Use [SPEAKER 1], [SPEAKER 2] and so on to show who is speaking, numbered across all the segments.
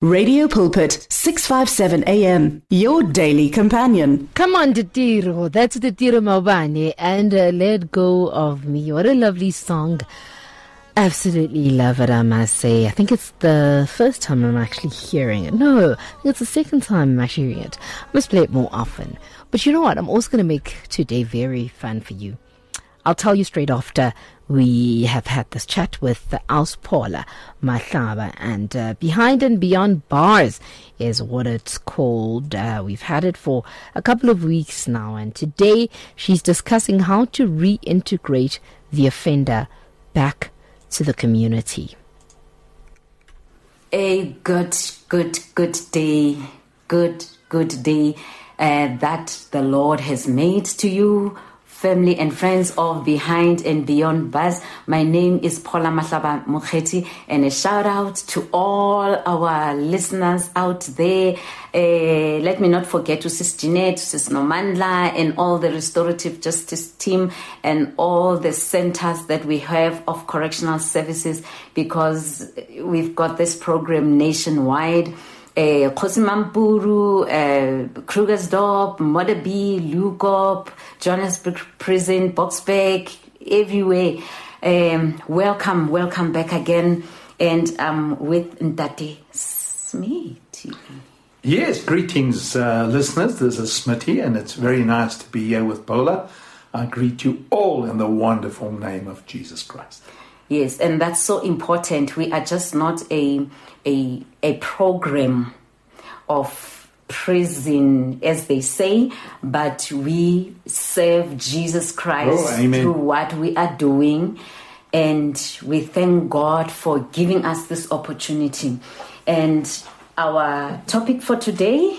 [SPEAKER 1] Radio Pulpit, 657 AM, your daily companion.
[SPEAKER 2] Come on, Titiro. That's Titiro Maubane and Let Go of Me. What a lovely song. Absolutely love it, I must say. I think it's the first time I'm actually hearing it. No, I think it's the second time I'm actually hearing it. I must play it more often. But you know what? I'm also going to make today very fun for you. I'll tell you straight after we have had this chat with Paula Mahlaba, and Behind and Beyond Bars is what it's called. We've had it for a couple of weeks now, and today she's discussing how to reintegrate the offender back to the community.
[SPEAKER 3] A good day, good day that the Lord has made to you, family and friends of Behind and Beyond Bars. My name is Paula Mahlaba Mokgethi, and a shout out to all our listeners out there. Let me not forget to Sis Jeanette, Sis Nomandla, and all the restorative justice team and all the centers that we have of correctional services, because we've got this program nationwide. Kosimampuru, Krugersdorp, Modderby, Lukop, Johannesburg Prison, Boksburg, everywhere. Welcome back again. And with Ndate Smithy.
[SPEAKER 4] Yes, greetings, listeners. This is Smithy, and it's very nice to be here with Paula. I greet you all in the wonderful name of Jesus Christ.
[SPEAKER 3] Yes, and that's so important. We are just not a program of prison, as they say, but we serve Jesus Christ through what we are doing, and we thank God for giving us this opportunity. And our topic for today,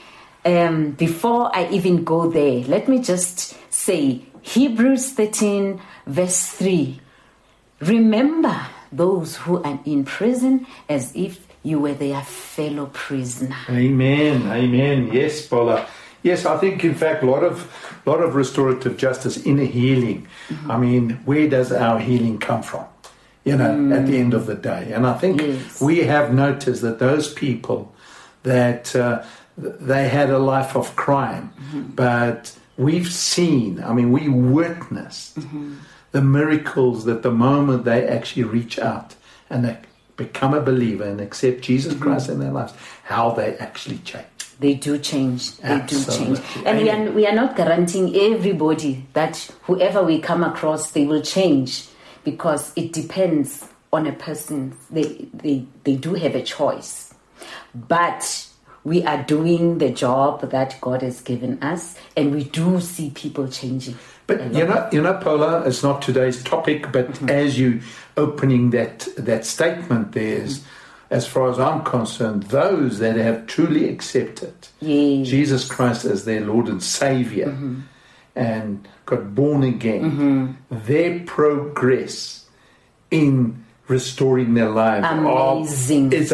[SPEAKER 3] before I even go there, let me just say Hebrews 13 verse 3. Remember those who are in prison as if you were their fellow prisoner.
[SPEAKER 4] Amen. Yes, Paula. Yes, I think in fact a lot of restorative justice in healing. I mean, where does our healing come from? You know, at the end of the day. And I think we have noticed that those people that they had a life of crime, but we've seen, I mean, we witnessed the miracles that the moment they actually reach out and they become a believer and accept Jesus Christ in their lives, how they actually change.
[SPEAKER 3] They do change.
[SPEAKER 4] Absolutely.
[SPEAKER 3] Do change. And we are not guaranteeing everybody that whoever we come across, they will change, because it depends on a person. They do have a choice. But we are doing the job that God has given us, and we do see people changing.
[SPEAKER 4] But you know, Paula, it's not today's topic, but as you opening that statement, there's, as far as I'm concerned, those that have truly accepted Jesus Christ as their Lord and Savior and got born again, their progress in restoring their lives is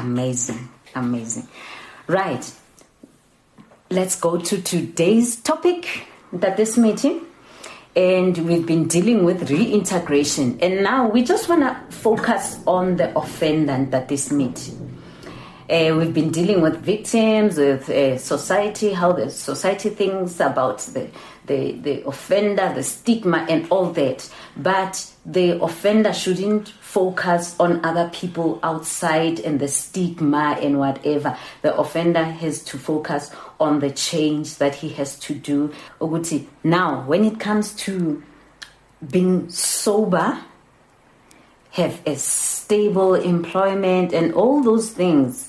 [SPEAKER 4] amazing.
[SPEAKER 3] Right. Let's go to today's topic, that this meeting. And we've been dealing with reintegration. And now we just want to focus on the offender that this meeting. We've been dealing with victims, with society, how the society thinks about the offender, the stigma and all that. But the offender shouldn't focus on other people outside and the stigma and whatever. The offender has to focus on the change that he has to do. Now, when it comes to being sober, have a stable employment and all those things,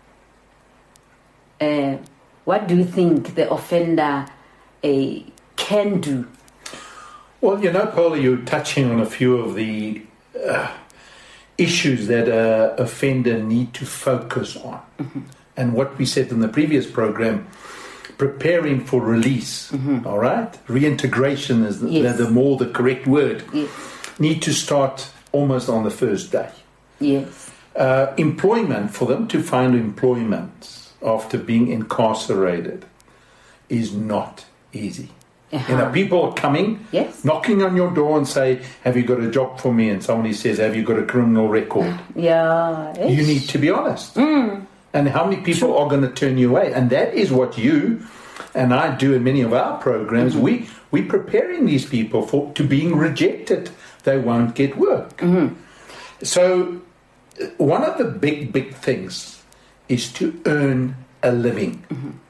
[SPEAKER 3] what do you think the offender can do?
[SPEAKER 4] Well, you know, Paula, you're touching on a few of the issues that an offender need to focus on. And what we said in the previous program, preparing for release, all right? Reintegration is the correct word.
[SPEAKER 3] Yes.
[SPEAKER 4] Need to start almost on the first day.
[SPEAKER 3] Yes.
[SPEAKER 4] Employment, for them to find employment after being incarcerated is not easy. You know, people are coming, knocking on your door and say, have you got a job for me? And somebody says, have you got a criminal record?
[SPEAKER 3] Yeah.
[SPEAKER 4] You need to be honest. And how many people are going to turn you away? And that is what you and I do in many of our programs. We're preparing these people to being rejected. They won't get work. So one of the big things is to earn a living.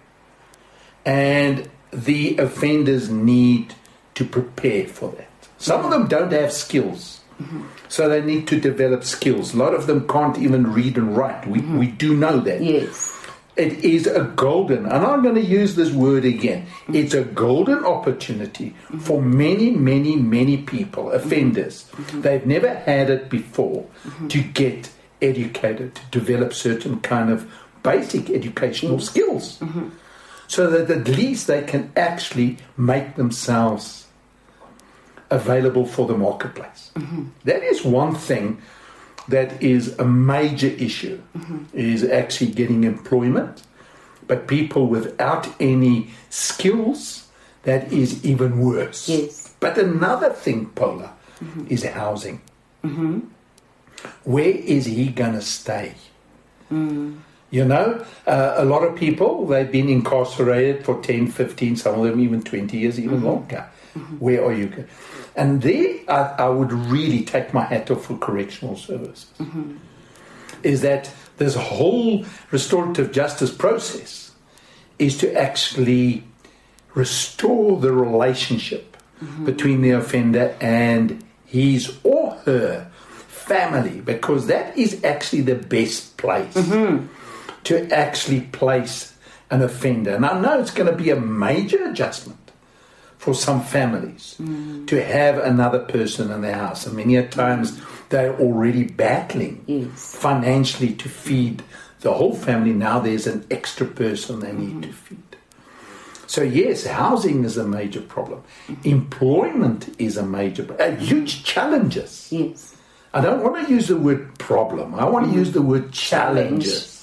[SPEAKER 4] And the offenders need to prepare for that. Some of them don't have skills. So they need to develop skills. A lot of them can't even read and write. We do know that.
[SPEAKER 3] Yes.
[SPEAKER 4] It is a golden, and I'm going to use this word again, it's a golden opportunity for many people, offenders. They've never had it before to get educated, to develop certain kind of basic educational skills. So that at least they can actually make themselves available for the marketplace. That is one thing that is a major issue, is actually getting employment. But people without any skills, that is even worse.
[SPEAKER 3] Yes.
[SPEAKER 4] But another thing, Paula, is housing. Where is he going to stay? You know, a lot of people, they've been incarcerated for 10, 15, some of them even 20 years, even longer. Where are you going? And there, I would really take my hat off for correctional services. Is that this whole restorative justice process is to actually restore the relationship between the offender and his or her family, because that is actually the best place to actually place an offender. And I know it's going to be a major adjustment for some families to have another person in their house. And many a times they're already battling financially to feed the whole family. Now there's an extra person they need to feed. So yes, housing is a major problem. Employment is a major problem. Huge challenges.
[SPEAKER 3] Yes.
[SPEAKER 4] I don't want to use the word problem. I want to use the word challenges.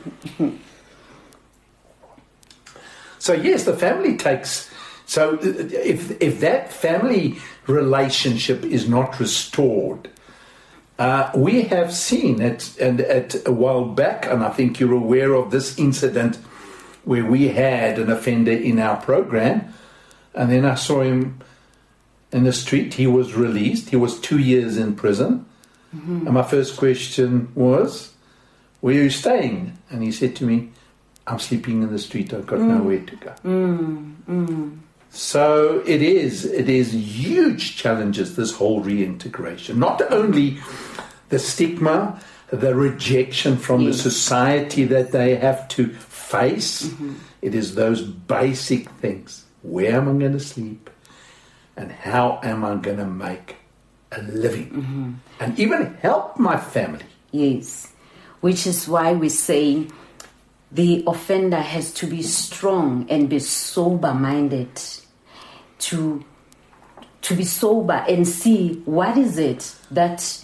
[SPEAKER 4] So yes, the family takes... So if that family relationship is not restored, we have seen it, and at a while back, and I think you're aware of this incident where we had an offender in our program, and then I saw him in the street. He was released. He was 2 years in prison. And my first question was, where are you staying? And he said to me, I'm sleeping in the street. I've got nowhere to go. So it is huge challenges, this whole reintegration. Not only the stigma, the rejection from the society that they have to face, it is those basic things. Where am I going to sleep? And how am I going to make a living? And even help my family.
[SPEAKER 3] Yes. Which is why we say the offender has to be strong and be sober-minded, to be sober and see what is it that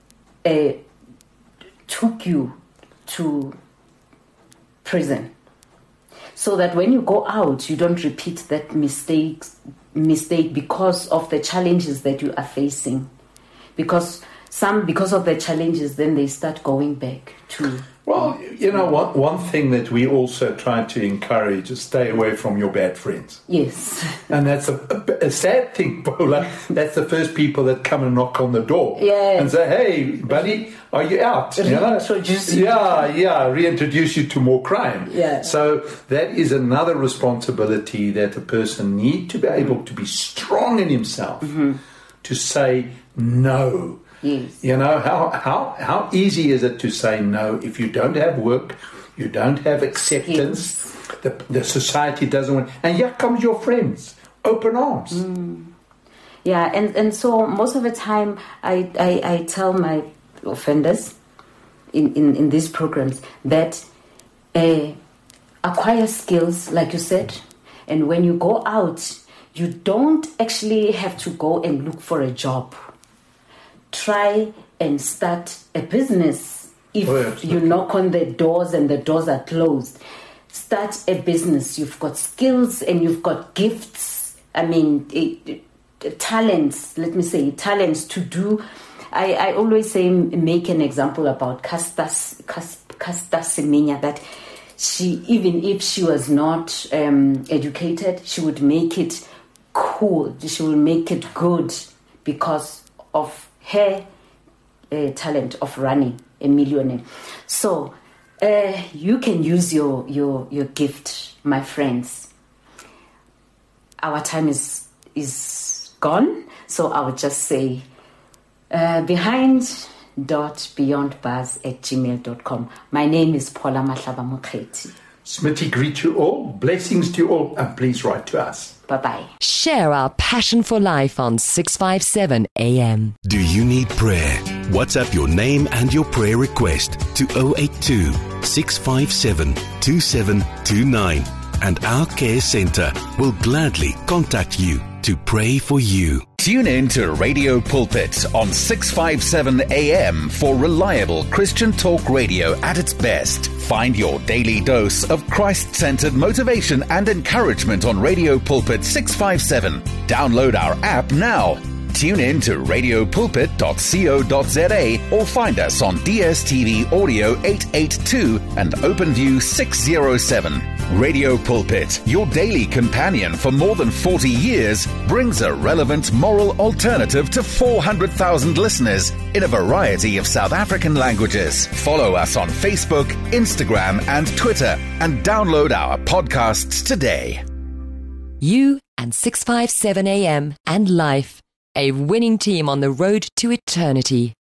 [SPEAKER 3] took you to prison, so that when you go out you don't repeat that mistake because of the challenges that you are facing, because of the challenges then they start going back to...
[SPEAKER 4] Well, you know, one thing that we also try to encourage is stay away from your bad friends.
[SPEAKER 3] Yes.
[SPEAKER 4] And that's a sad thing, Paula. That's the first people that come and knock on the door.
[SPEAKER 3] Yeah.
[SPEAKER 4] And say, hey, buddy, are you out?
[SPEAKER 3] Reintroduce you.
[SPEAKER 4] Reintroduce you to more crime.
[SPEAKER 3] Yeah.
[SPEAKER 4] So that is another responsibility that a person needs to be able to be strong in himself to say no.
[SPEAKER 3] Yes.
[SPEAKER 4] You know, how easy is it to say no if you don't have work, you don't have acceptance, the society doesn't want... And here comes your friends, open arms.
[SPEAKER 3] Yeah, and so most of the time I tell my offenders in these programs that acquire skills, like you said, and when you go out, you don't actually have to go and look for a job. Try and start a business. If you knock on the doors and the doors are closed, start a business. You've got skills and you've got gifts. I mean, talents, let me say, talents to do. I always say, make an example about Caster Caster Semenya, that she, even if she was not educated, she would make it cool. She will make it good because of her talent of running a millionaire. So you can use your gift, my friends. Our time is gone, so I would just say behind.beyondbars@gmail.com. My name is Paula Mahlaba Mokgethi.
[SPEAKER 4] Smitty, greet you all. Blessings to you all, and please write to us.
[SPEAKER 3] Bye-bye.
[SPEAKER 5] Share our passion for life on 657 AM.
[SPEAKER 6] Do you need prayer? WhatsApp your name and your prayer request to 082 657 2729, and our care centre will gladly contact you to pray for you.
[SPEAKER 7] Tune in to Radio Pulpit on 657 AM for reliable Christian talk radio at its best. Find your daily dose of Christ-centered motivation and encouragement on Radio Pulpit 657. Download our app now. Tune in to radiopulpit.co.za or find us on DSTV Audio 882 and OpenView 607. Radio Pulpit, your daily companion for more than 40 years, brings a relevant moral alternative to 400,000 listeners in a variety of South African languages. Follow us on Facebook, Instagram and Twitter, and download our podcasts today.
[SPEAKER 5] You and 657 AM and Life, a winning team on the road to eternity.